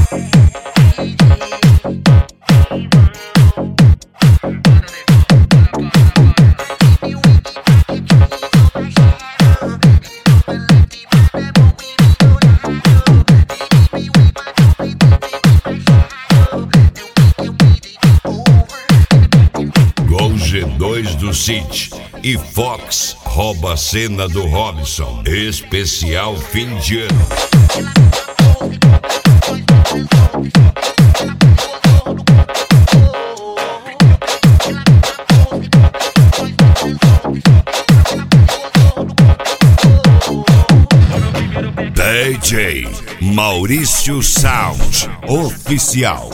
G2 do City e Fox rouba a cena do Robson. Especial fim de ano. DJ Maurício Sound Oficial.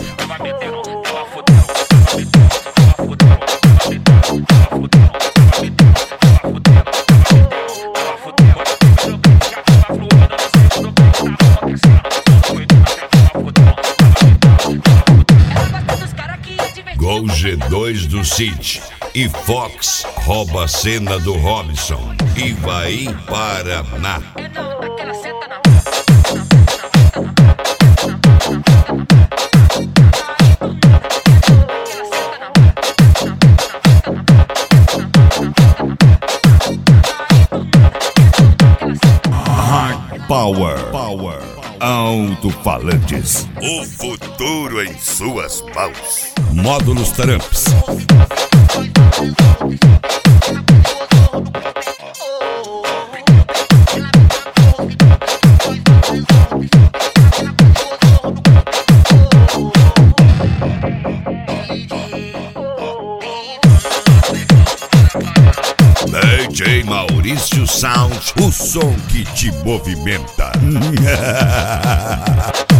Gol G2 do City e Fox rouba a cena do Robson. Ivaí, Paraná. Power. Alto-falantes. O futuro em suas mãos. Módulos Tramps. DJ Maurício Sound, o som que te movimenta.